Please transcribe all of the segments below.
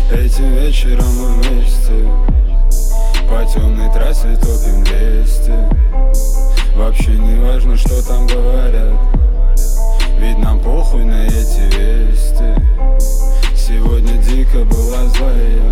Этим вечером мы вместе по темной трассе топим 200. Вообще не важно, что там говорят, ведь нам похуй на эти вести. Сегодня дико была злая,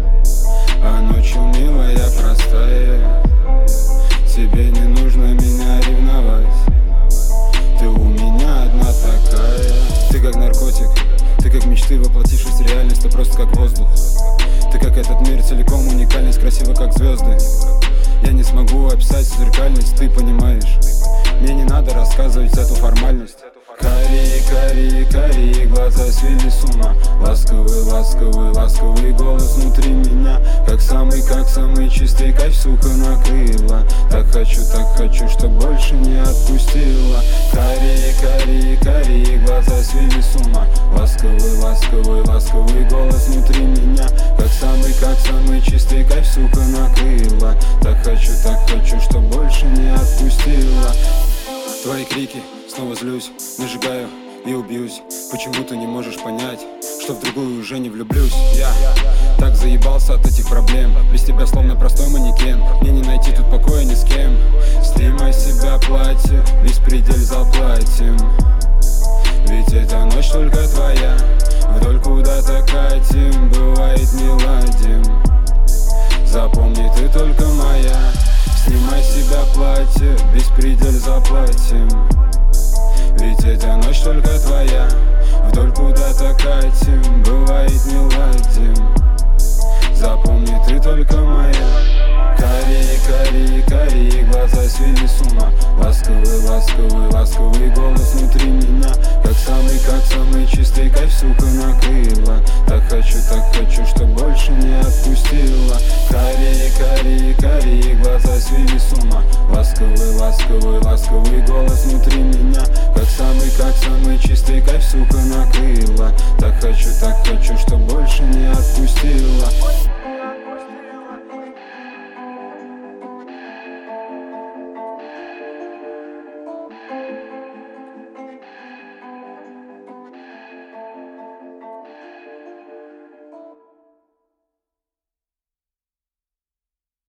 а ночью милая простая. Тебе не нужно меня ревновать, ты у меня одна такая. Ты как наркотик, ты как мечты, воплотившись в реальность. Ты просто как воздух, ты как этот мир целиком, уникальность, красиво как звезды. Я не смогу описать зеркальность, ты понимаешь. Мне не надо рассказывать эту формальность. Кори, кори, кори, глаза свели с ума. Ласковый, ласковый, ласковый голос внутри меня. Как самый чистый кайф, сука, накрыла. Так хочу, чтоб больше не отпустила. Кори, кори, кори, глаза свели с ума. Ласковый, ласковый, ласковый голос внутри меня. Как самый чистый кайф, сука, накрыла. Так хочу, чтоб больше не отпустила. Твои крики, снова злюсь, нажигаю и убьюсь. Почему ты не можешь понять, что в другую уже не влюблюсь? Я так заебался от этих проблем, без тебя словно простой манекен. Мне не найти тут покоя ни с кем. Стримай себя платье, беспредель заплатим. Ведь эта ночь только твоя, вдоль куда-то катим. Бывает не ладим, запомни, ты только моя. Снимай с себя платье, беспредель заплатим. Ведь эта ночь только твоя, вдоль куда-то катим. Бывает не ладим, запомни, ты только моя. Кори, кори, кори, глаза свели с ума. Ласковый, ласковый, ласковый голос внутри меня. Как самый чистый кайф, сука, накрыла. Так хочу, чтоб больше не отпустила. Кори, кори, кори, глаза свели с ума. Ласковый, ласковый, ласковый голос внутри меня. Как самый чистый кайф, сука, накрыла. Так хочу,